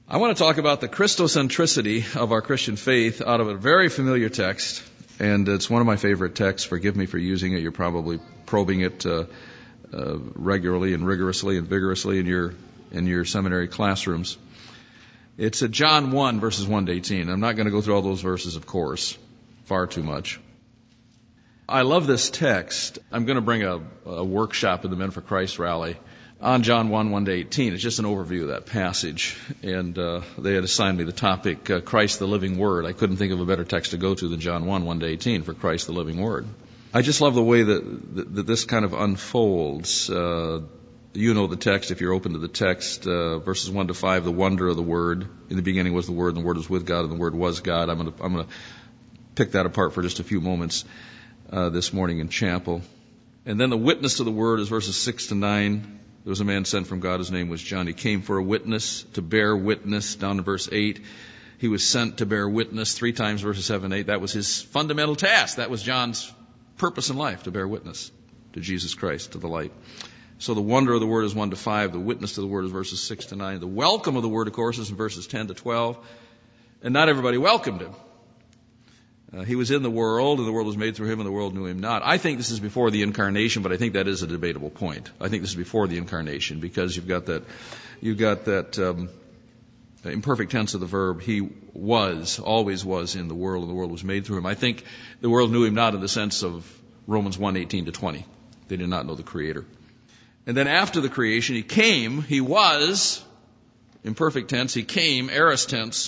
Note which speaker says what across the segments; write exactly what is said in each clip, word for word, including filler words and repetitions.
Speaker 1: I want to talk about the Christocentricity of our Christian faith out of a very familiar text, and it's one of my favorite texts. Forgive me for using it. You're probably probing it uh, uh, regularly and rigorously and vigorously in your in your seminary classrooms. It's at John one, verses one to eighteen. I'm not going to go through all those verses, of course, far too much. I love this text. I'm going to bring a, a workshop at the Men for Christ rally on John one, one to eighteen. It's just an overview of that passage. And uh, they had assigned me the topic, uh, Christ the Living Word. I couldn't think of a better text to go to than John one, one to eighteen for Christ the Living Word. I just love the way that, that, that this kind of unfolds. Uh, you know the text, if you're open to the text, uh, verses one to five, the wonder of the Word. In the beginning was the Word, and the Word was with God, and the Word was God. I'm going to I'm going to pick that apart for just a few moments uh, this morning in chapel. And then the witness to the Word is verses six to nine. There was a man sent from God, his name was John. He came for a witness, to bear witness, down to verse eight. He was sent to bear witness, three times verses seven and eight. That was his fundamental task. That was John's purpose in life, to bear witness to Jesus Christ, to the light. So the wonder of the Word is one to five. The witness to the Word is verses six to nine. The welcome of the Word, of course, is in verses ten to twelve. And not everybody welcomed him. Uh, he was in the world, and the world was made through him, and the world knew him not. I think this is before the incarnation, but I think that is a debatable point. I think this is before the incarnation, because you've got that, you've got that um, imperfect tense of the verb. He was, always was in the world, and the world was made through him. I think the world knew him not in the sense of Romans one, eighteen to twenty. They did not know the Creator. And then after the creation, he came. He was, imperfect tense. He came, aorist tense,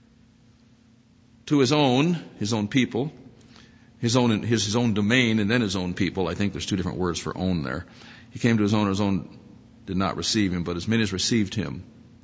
Speaker 1: to his own, his own people, his own, his, his own domain, and then his own people. I think there's two different words for own there. He came to his own, his own did not receive him, but as many as received him,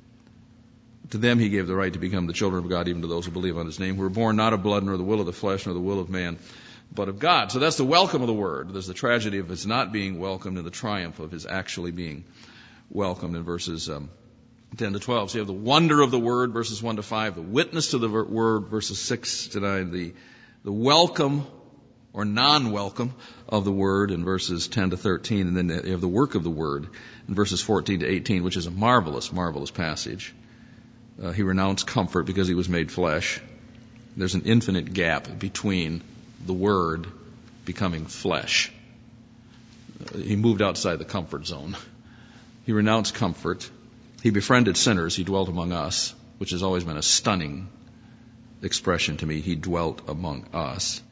Speaker 1: to them he gave the right to become the children of God, even to those who believe on his name, who were born not of blood, nor the will of the flesh, nor the will of man, but of God. So that's the welcome of the Word. There's the tragedy of his not being welcomed and the triumph of his actually being welcomed in verses um, ten to twelve. So you have the wonder of the Word, verses one to five, the witness to the Word, verses six to nine, the, the welcome or non-welcome of the Word in verses ten to thirteen, and then you have the work of the Word in verses fourteen to eighteen, which is a marvelous, marvelous passage. Uh, he renounced comfort because he was made flesh. There's an infinite gap between the Word becoming flesh. Uh, he moved outside the comfort zone. He renounced comfort. He befriended sinners. He dwelt among us, which has always been a stunning expression to me. He dwelt among us.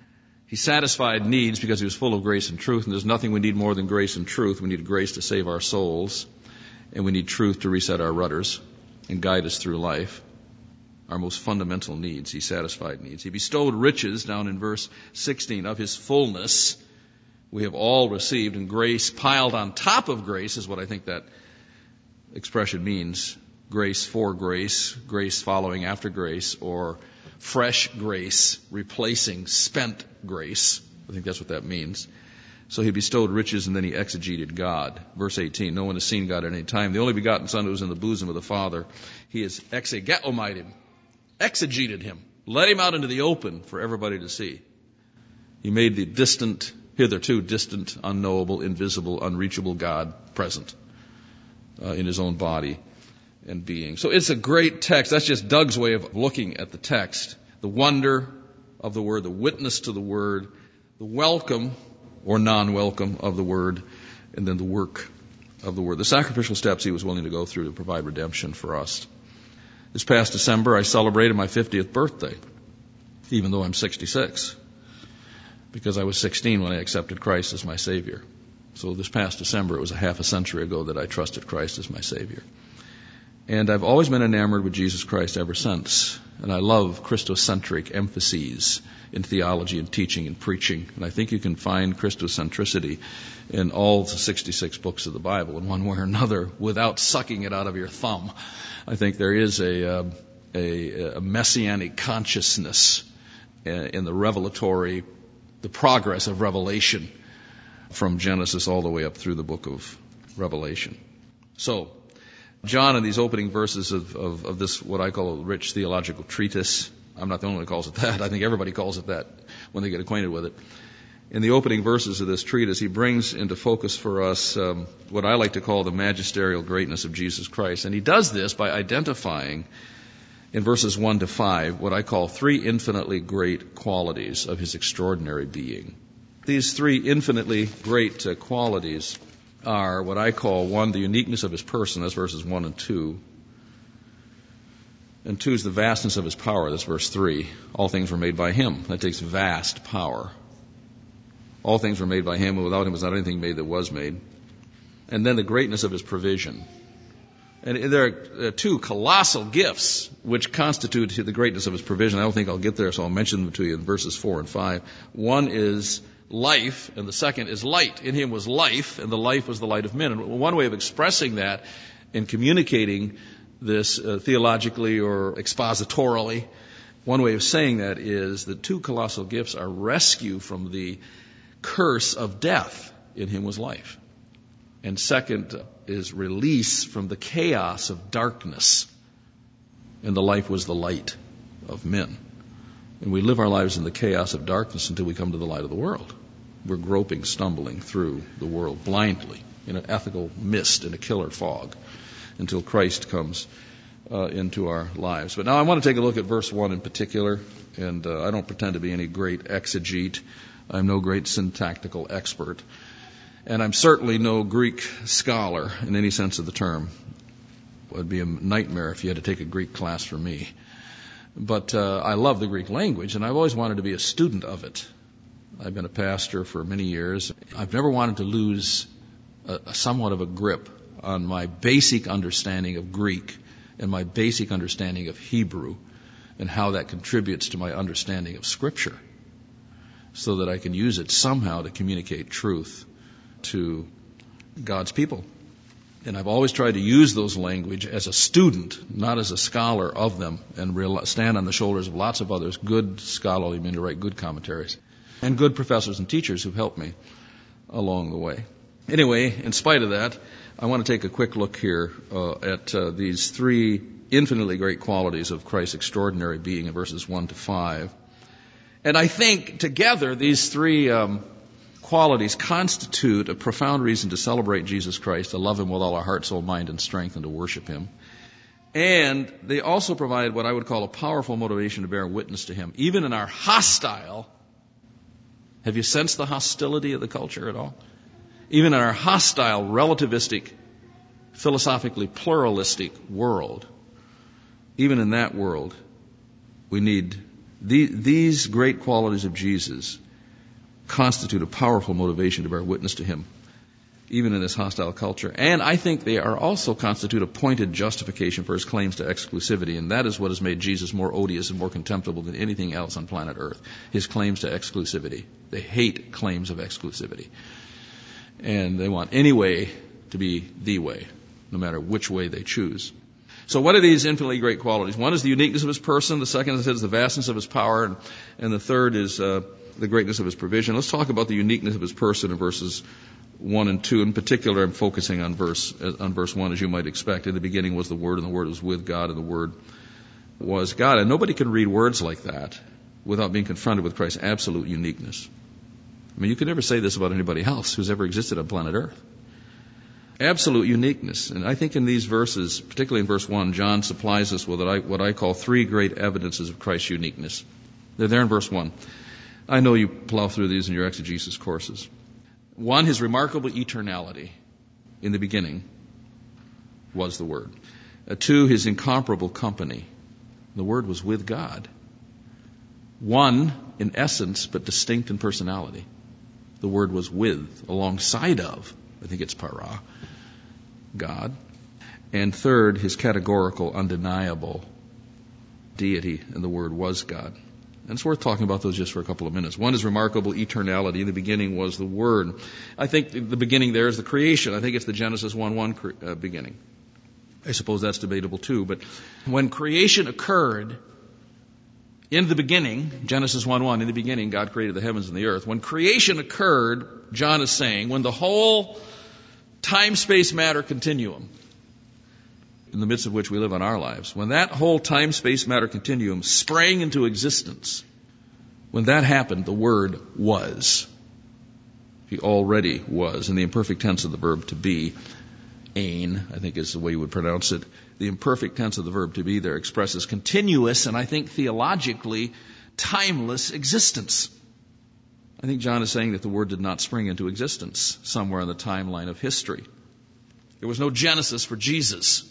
Speaker 1: He satisfied needs because he was full of grace and truth, and there's nothing we need more than grace and truth. We need grace to save our souls, and we need truth to reset our rudders and guide us through life. Our most fundamental needs. He satisfied needs. He bestowed riches, down in verse sixteen, of his fullness. We have all received, and grace piled on top of grace is what I think that expression means. Grace for grace, grace following after grace, or fresh grace replacing spent grace. I think that's what that means. So he bestowed riches, and then he exegeted God. Verse eighteen, no one has seen God at any time. The only begotten Son who is in the bosom of the Father, he has exegetomized him, exegeted him, let him out into the open for everybody to see. He made the distant, hitherto distant, unknowable, invisible, unreachable God present uh, in his own body and being. So it's a great text. That's just Doug's way of looking at the text. The wonder of the Word, the witness to the Word, the welcome or non-welcome of the Word, and then the work of the Word. The sacrificial steps he was willing to go through to provide redemption for us. This past December, I celebrated my fiftieth birthday, even though I'm sixty-six, because I was sixteen when I accepted Christ as my Savior. So this past December, it was a half a century ago that I trusted Christ as my Savior. And I've always been enamored with Jesus Christ ever since. And I love Christocentric emphases in theology and teaching and preaching. And I think you can find Christocentricity in all the sixty-six books of the Bible in one way or another without sucking it out of your thumb. I think there is a, uh, a, a messianic consciousness in the revelatory, the progress of revelation from Genesis all the way up through the book of Revelation. So, John, in these opening verses of, of, of this, what I call a rich theological treatise, I'm not the only one who calls it that. I think everybody calls it that when they get acquainted with it. in the opening verses of this treatise, he brings into focus for us um, what I like to call the magisterial greatness of Jesus Christ. And he does this by identifying in verses one to five what I call three infinitely great qualities of his extraordinary being. These three infinitely great uh, qualities are what I call, one, the uniqueness of his person, that's verses one and two. And two is the vastness of his power, that's verse three. All things were made by him. That takes vast power. All things were made by him, and without him was not anything made that was made. And then the greatness of his provision. And there are two colossal gifts which constitute the greatness of his provision. I don't think I'll get there, so I'll mention them to you in verses four and five. One is life, and the second is light. In him was life, and the life was the light of men. And one way of expressing that and communicating this uh, theologically or expositorily, one way of saying that is the two colossal gifts are rescue from the curse of death. In him was life. And second is release from the chaos of darkness. And the life was the light of men. And we live our lives in the chaos of darkness until we come to the light of the world. We're groping, stumbling through the world blindly in an ethical mist, in a killer fog, until Christ comes uh, into our lives. But now I want to take a look at verse one in particular. And uh, I don't pretend to be any great exegete. I'm no great syntactical expert. And I'm certainly no Greek scholar in any sense of the term. It would be a nightmare if you had to take a Greek class from me. But uh, I love the Greek language, and I've always wanted to be a student of it. I've been a pastor for many years. I've never wanted to lose a, a somewhat of a grip on my basic understanding of Greek and my basic understanding of Hebrew and how that contributes to my understanding of Scripture, so that I can use it somehow to communicate truth to God's people. And I've always tried to use those language as a student, not as a scholar of them, and real, stand on the shoulders of lots of others, good scholarly men who write good commentaries, and good professors and teachers who've helped me along the way. Anyway, in spite of that, I want to take a quick look here uh, at uh, these three infinitely great qualities of Christ's extraordinary being in verses one to five. And I think together these three um, qualities constitute a profound reason to celebrate Jesus Christ, to love him with all our heart, soul, mind, and strength, and to worship him. And they also provide what I would call a powerful motivation to bear witness to him, even in our hostile. Have you sensed the hostility of the culture at all? Even in our hostile, relativistic, philosophically pluralistic world, even in that world, we need the, these great qualities of Jesus constitute a powerful motivation to bear witness to him, even in this hostile culture. And I think they are also constitute a pointed justification for his claims to exclusivity, and that is what has made Jesus more odious and more contemptible than anything else on planet Earth, his claims to exclusivity. They hate claims of exclusivity. And they want any way to be the way, no matter which way they choose. So what are these infinitely great qualities? One is the uniqueness of his person. The second, as I said, is the vastness of his power. And, and the third is uh, the greatness of his provision. Let's talk about the uniqueness of his person in verses one and two. In particular, I'm focusing on verse on verse one, as you might expect. In the beginning was the Word, and the Word was with God, and the Word was God. And nobody can read words like that without being confronted with Christ's absolute uniqueness. I mean, you could never say this about anybody else who's ever existed on planet Earth. Absolute uniqueness. And I think in these verses, particularly in verse one, John supplies us with what I, what I call three great evidences of Christ's uniqueness. They're there in verse one. I know you plow through these in your exegesis courses. One, his remarkable eternality. In the beginning was the Word. Uh, two, his incomparable company. The Word was with God. One in essence, but distinct in personality. The Word was with, alongside of, I think it's para, God. And third, his categorical, undeniable deity, and the Word was God. And it's worth talking about those just for a couple of minutes. One is remarkable eternality. In the beginning was the Word. I think the beginning there is the creation. I think it's the Genesis one one cre- uh, beginning. I suppose that's debatable too. But when creation occurred, in the beginning, Genesis one one, in the beginning God created the heavens and the earth. When creation occurred, John is saying, when the whole time-space-matter continuum, in the midst of which we live in our lives, when that whole time-space-matter continuum sprang into existence, when that happened, the Word was. He already was. In the imperfect tense of the verb to be, ein, I think is the way you would pronounce it. The imperfect tense of the verb to be there expresses continuous and I think theologically timeless existence. I think John is saying that the Word did not spring into existence somewhere in the timeline of history. There was no Genesis for Jesus.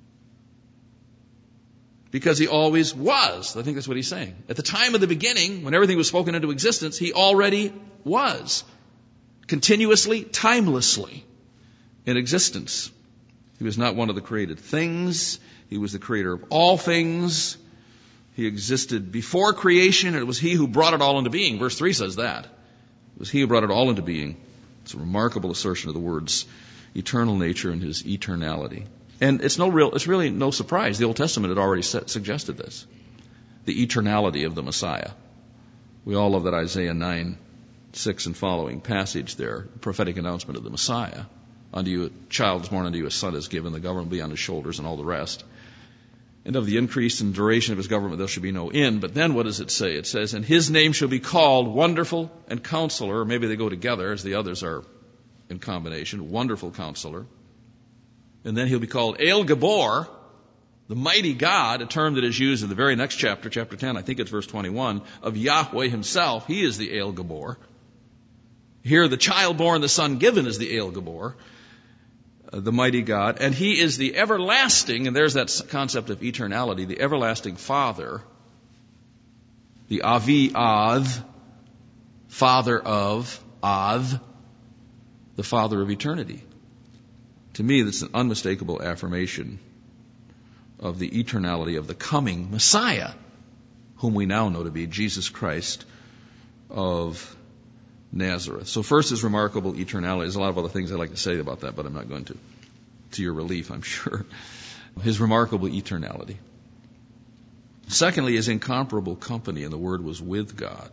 Speaker 1: Because he always was. I think that's what he's saying. At the time of the beginning, when everything was spoken into existence, he already was. Continuously, timelessly in existence. He was not one of the created things. He was the creator of all things. He existed before creation, and it was he who brought it all into being. Verse three says that. It was he who brought it all into being. It's a remarkable assertion of the word's eternal nature and his eternality. And it's no real, it's really no surprise. The Old Testament had already set, suggested this. The eternality of the Messiah. We all love that Isaiah nine, six and following passage there, prophetic announcement of the Messiah. Unto you a child is born, unto you a son is given, the government will be on his shoulders, and all the rest. And of the increase and duration of his government there shall be no end. But then what does it say? It says, and his name shall be called Wonderful and Counselor. Or maybe they go together as the others are in combination. Wonderful Counselor. And then he'll be called El Gabor, the mighty God, a term that is used in the very next chapter, chapter ten, I think it's verse twenty-one, of Yahweh himself. He is the El Gabor. Here the child born, the son given is the El Gabor, uh, the mighty God. And he is the everlasting, and there's that concept of eternality, the everlasting Father, the Avi Ad, Father of Ad, the Father of eternity. To me, that's an unmistakable affirmation of the eternality of the coming Messiah, whom we now know to be Jesus Christ of Nazareth. So first is remarkable eternality. There's a lot of other things I'd like to say about that, but I'm not going to. To your relief, I'm sure. His remarkable eternality. Secondly, his incomparable company, and the Word was with God.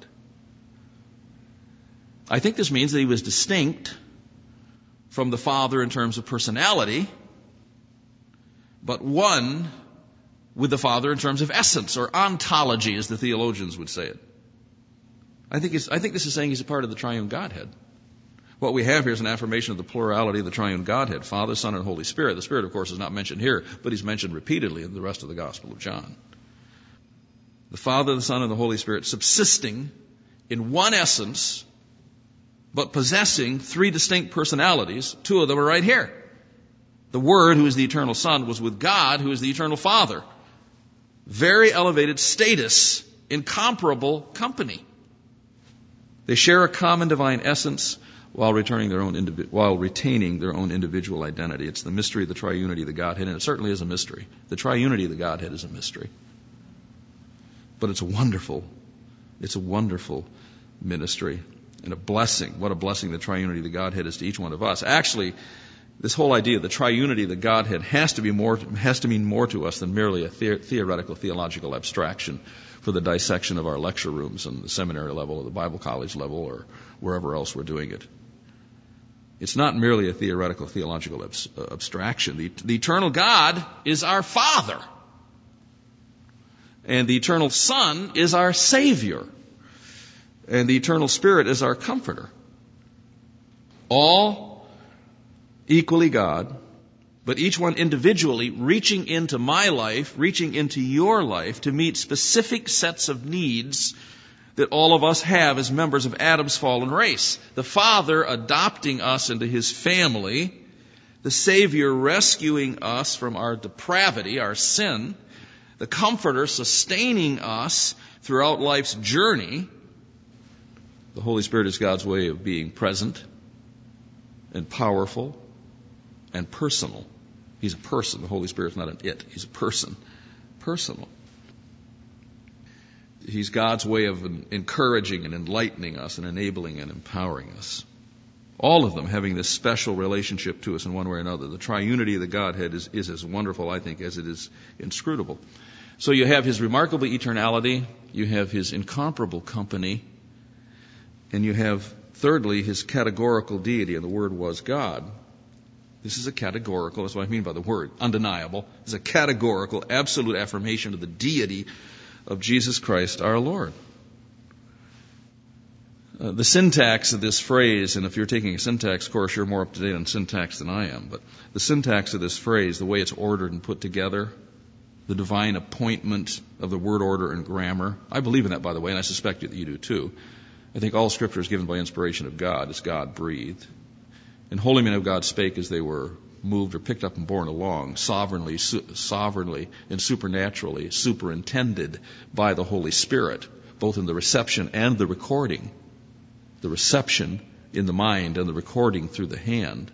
Speaker 1: I think this means that he was distinct from the Father in terms of personality, but one with the Father in terms of essence, or ontology, as the theologians would say it. I think, it's, I think this is saying he's a part of the triune Godhead. What we have here is an affirmation of the plurality of the triune Godhead, Father, Son, and Holy Spirit. The Spirit, of course, is not mentioned here, but he's mentioned repeatedly in the rest of the Gospel of John. The Father, the Son, and the Holy Spirit subsisting in one essence, but possessing three distinct personalities. Two of them are right here. The Word, who is the eternal Son, was with God, who is the eternal Father. Very elevated status, incomparable company. They share a common divine essence while returning their own indivi- while retaining their own individual identity. It's the mystery of the triunity of the Godhead, and it certainly is a mystery. The triunity of the Godhead is a mystery. But it's a wonderful, it's a wonderful ministry. And a blessing. What a blessing the triunity of the Godhead is to each one of us. Actually, this whole idea of the triunity of the Godhead has to be more, has to mean more to us than merely a the- theoretical, theological abstraction for the dissection of our lecture rooms and the seminary level or the Bible college level or wherever else we're doing it. It's not merely a theoretical, theological abs- uh, abstraction. The, the eternal God is our Father. And the eternal Son is our Savior. And the eternal Spirit is our comforter. All equally God, but each one individually reaching into my life, reaching into your life to meet specific sets of needs that all of us have as members of Adam's fallen race. The Father adopting us into his family, the Savior rescuing us from our depravity, our sin, the Comforter sustaining us throughout life's journey. The Holy Spirit is God's way of being present and powerful and personal. He's a person. The Holy Spirit's not an it. He's a person. Personal. He's God's way of encouraging and enlightening us and enabling and empowering us. All of them having this special relationship to us in one way or another. The triunity of the Godhead is, is as wonderful, I think, as it is inscrutable. So you have his remarkable eternality. You have his incomparable company. And you have, thirdly, his categorical deity, and the Word was God. This is a categorical, that's what I mean by the word, undeniable. It's a categorical, absolute affirmation of the deity of Jesus Christ our Lord. Uh, the syntax of this phrase, and if you're taking a syntax course, you're more up to date on syntax than I am, but the syntax of this phrase, the way it's ordered and put together, the divine appointment of the word order and grammar, I believe in that, by the way, and I suspect that you do too. I think all Scripture is given by inspiration of God. It's God-breathed. And holy men of God spake as they were moved or picked up and borne along, sovereignly, su- sovereignly and supernaturally, superintended by the Holy Spirit, both in the reception and the recording. The reception in the mind and the recording through the hand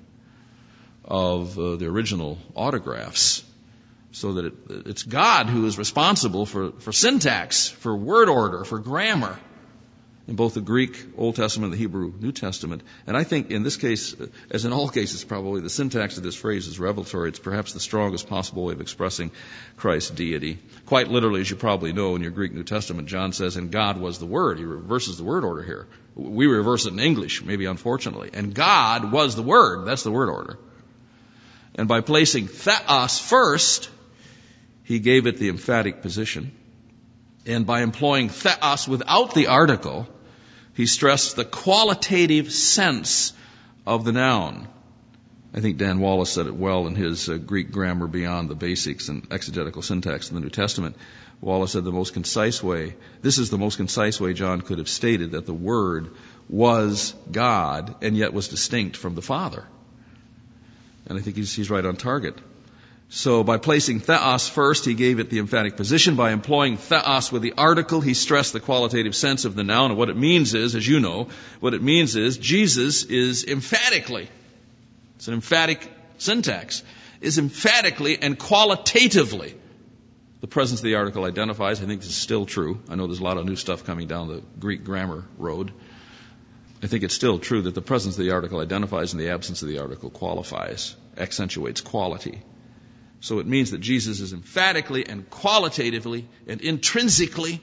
Speaker 1: of uh, the original autographs, so that it, it's God who is responsible for, for syntax, for word order, for grammar, in both the Greek Old Testament and the Hebrew New Testament. And I think in this case, as in all cases probably, the syntax of this phrase is revelatory. It's perhaps the strongest possible way of expressing Christ's deity. Quite literally, as you probably know, in your Greek New Testament, John says, and God was the Word. He reverses the word order here. We reverse it in English, maybe unfortunately. And God was the Word. That's the word order. And by placing theos first, he gave it the emphatic position. And by employing theos without the article, he stressed the qualitative sense of the noun. I think Dan Wallace said it well in his uh, Greek Grammar Beyond the Basics and Exegetical Syntax in the New Testament. Wallace said the most concise way, this is the most concise way John could have stated that the Word was God and yet was distinct from the Father. And I think he's, he's right on target. So by placing theos first, he gave it the emphatic position. By employing theos with the article, he stressed the qualitative sense of the noun. And what it means is, as you know, what it means is Jesus is emphatically, it's an emphatic syntax, is emphatically and qualitatively. The presence of the article identifies. I think this is still true. I know there's a lot of new stuff coming down the Greek grammar road. I think it's still true that the presence of the article identifies and the absence of the article qualifies, accentuates quality. So it means that Jesus is emphatically and qualitatively and intrinsically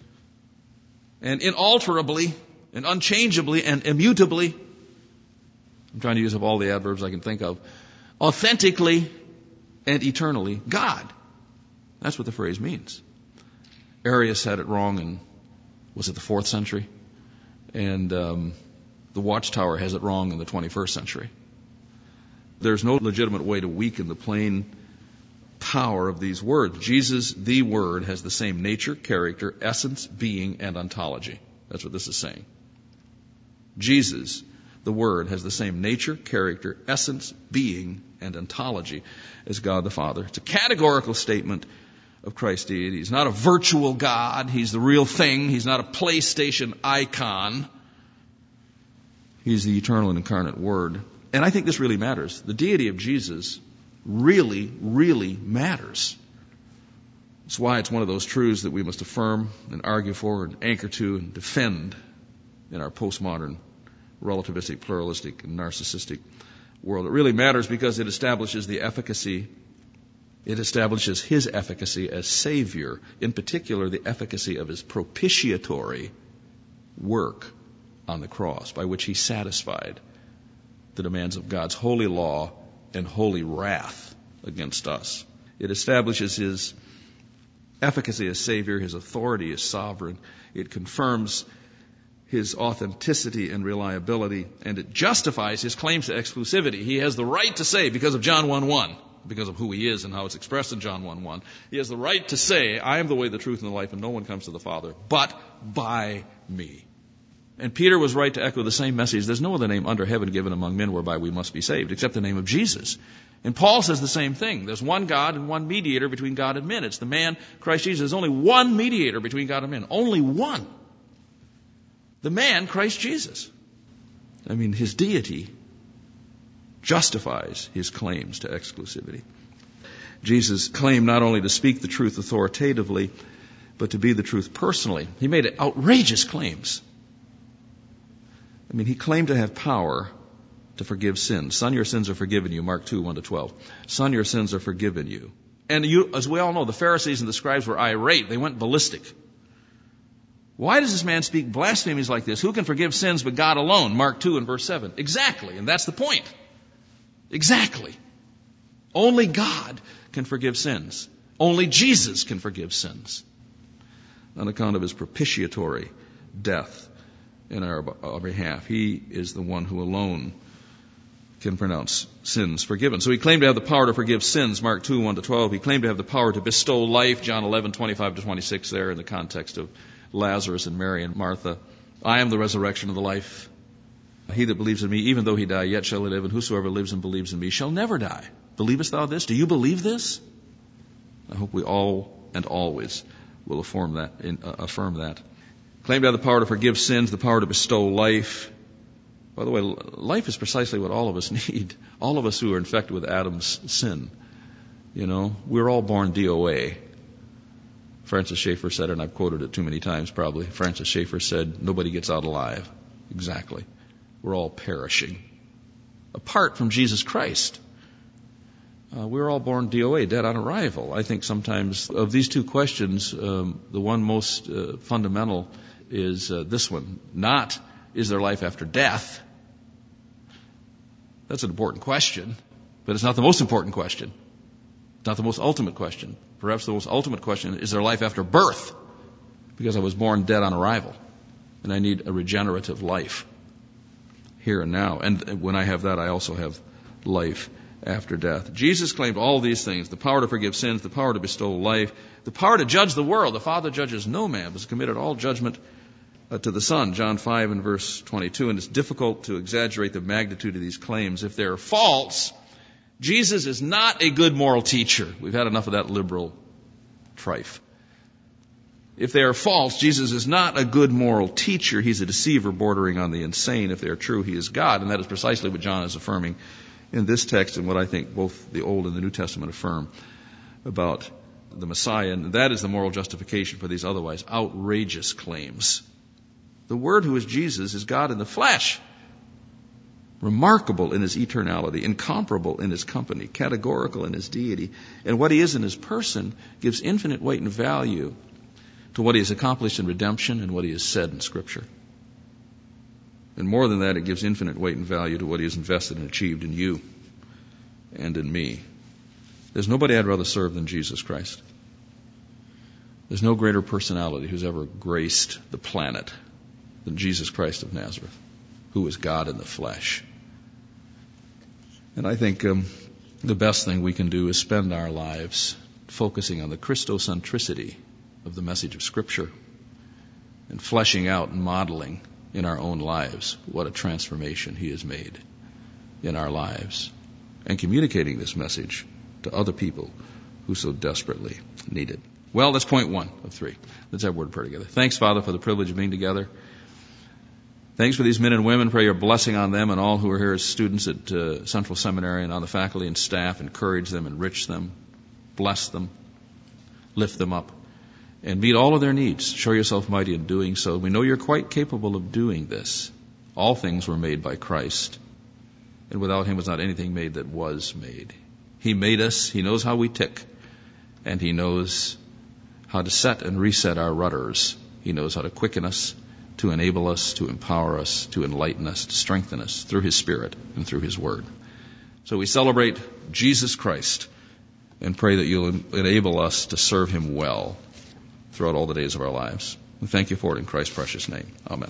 Speaker 1: and inalterably and unchangeably and immutably, I'm trying to use up all the adverbs I can think of, authentically and eternally God. That's what the phrase means. Arius had it wrong in, was it the fourth century? And um, the Watchtower has it wrong in the twenty-first century. There's no legitimate way to weaken the plain power of these words. Jesus, the Word, has the same nature, character, essence, being, and ontology. That's what this is saying. Jesus, the Word, has the same nature, character, essence, being, and ontology as God the Father. It's a categorical statement of Christ's deity. He's not a virtual God. He's the real thing. He's not a PlayStation icon. He's the eternal and incarnate Word. And I think this really matters. The deity of Jesus really, really matters. That's why it's one of those truths that we must affirm and argue for and anchor to and defend in our postmodern, relativistic, pluralistic, and narcissistic world. It really matters because it establishes the efficacy, it establishes his efficacy as Savior, in particular the efficacy of his propitiatory work on the cross, by which he satisfied the demands of God's holy law and holy wrath against us. It establishes his efficacy as Savior, his authority as sovereign. It confirms his authenticity and reliability, and it justifies his claims to exclusivity. He has the right to say, because of John one one, because of who he is and how it's expressed in John one one, he has the right to say, I am the way, the truth, and the life, and no one comes to the Father but by me. And Peter was right to echo the same message. There's no other name under heaven given among men whereby we must be saved, except the name of Jesus. And Paul says the same thing. There's one God and one mediator between God and men. It's the man, Christ Jesus. There's only one mediator between God and men. Only one. The man, Christ Jesus. I mean, his deity justifies his claims to exclusivity. Jesus claimed not only to speak the truth authoritatively, but to be the truth personally. He made outrageous claims. I mean, he claimed to have power to forgive sins. Son, your sins are forgiven you, Mark two, one to twelve. Son, your sins are forgiven you. And you, as we all know, the Pharisees and the scribes were irate. They went ballistic. Why does this man speak blasphemies like this? Who can forgive sins but God alone? Mark two and verse seven. Exactly, and that's the point. Exactly. Only God can forgive sins. Only Jesus can forgive sins on account of his propitiatory death in our, our behalf. He is the one who alone can pronounce sins forgiven. So he claimed to have the power to forgive sins, Mark two, one to twelve. He claimed to have the power to bestow life, John eleven, twenty-five to twenty-six, there in the context of Lazarus and Mary and Martha. I am the resurrection of the life. He that believes in me, even though he die, yet shall he live, and whosoever lives and believes in me shall never die. Believest thou this? Do you believe this? I hope we all and always will affirm that. Uh, affirm that. Claimed to have the power to forgive sins, the power to bestow life. By the way, life is precisely what all of us need. All of us who are infected with Adam's sin. You know, we're all born D O A. Francis Schaeffer said it, and I've quoted it too many times probably. Francis Schaeffer said, nobody gets out alive. Exactly. We're all perishing. Apart from Jesus Christ. Uh, we're all born D O A, dead on arrival. I think sometimes of these two questions, um, the one most uh, fundamental is uh, this one. Not, is there life after death? That's an important question, but it's not the most important question. It's not the most ultimate question. Perhaps the most ultimate question is there life after birth? Because I was born dead on arrival, and I need a regenerative life here and now. And when I have that, I also have life after death. Jesus claimed all these things: the power to forgive sins, the power to bestow life, the power to judge the world. The Father judges no man, but has committed all judgment uh, to the Son. John five and verse twenty-two. And it's difficult to exaggerate the magnitude of these claims. If they're false, Jesus is not a good moral teacher. We've had enough of that liberal trife. If they are false, Jesus is not a good moral teacher. He's a deceiver bordering on the insane. If they are true, he is God. And that is precisely what John is affirming in this text, and what I think both the Old and the New Testament affirm about the Messiah. And that is the moral justification for these otherwise outrageous claims. The Word, who is Jesus, is God in the flesh. Remarkable in his eternality, incomparable in his company, categorical in his deity. And what he is in his person gives infinite weight and value to what he has accomplished in redemption and what he has said in Scripture. And more than that, it gives infinite weight and value to what he has invested and achieved in you and in me. There's nobody I'd rather serve than Jesus Christ. There's no greater personality who's ever graced the planet than Jesus Christ of Nazareth, who is God in the flesh. And I think um, the best thing we can do is spend our lives focusing on the Christocentricity of the message of Scripture and fleshing out and modeling in our own lives what a transformation he has made in our lives, and communicating this message to other people who so desperately need it. Well, that's point one of three. Let's have a word of prayer together. Thanks, Father, for the privilege of being together. Thanks for these men and women. Pray your blessing on them and all who are here as students at uh, Central Seminary, and on the faculty and staff. Encourage them, enrich them, bless them, lift them up, and meet all of their needs. Show yourself mighty in doing so. We know you're quite capable of doing this. All things were made by Christ, and without him was not anything made that was made. He made us. He knows how we tick, and he knows how to set and reset our rudders. He knows how to quicken us, to enable us, to empower us, to enlighten us, to strengthen us through his Spirit and through his Word. So we celebrate Jesus Christ and pray that you'll enable us to serve him well throughout all the days of our lives. We thank you for it in Christ's precious name. Amen.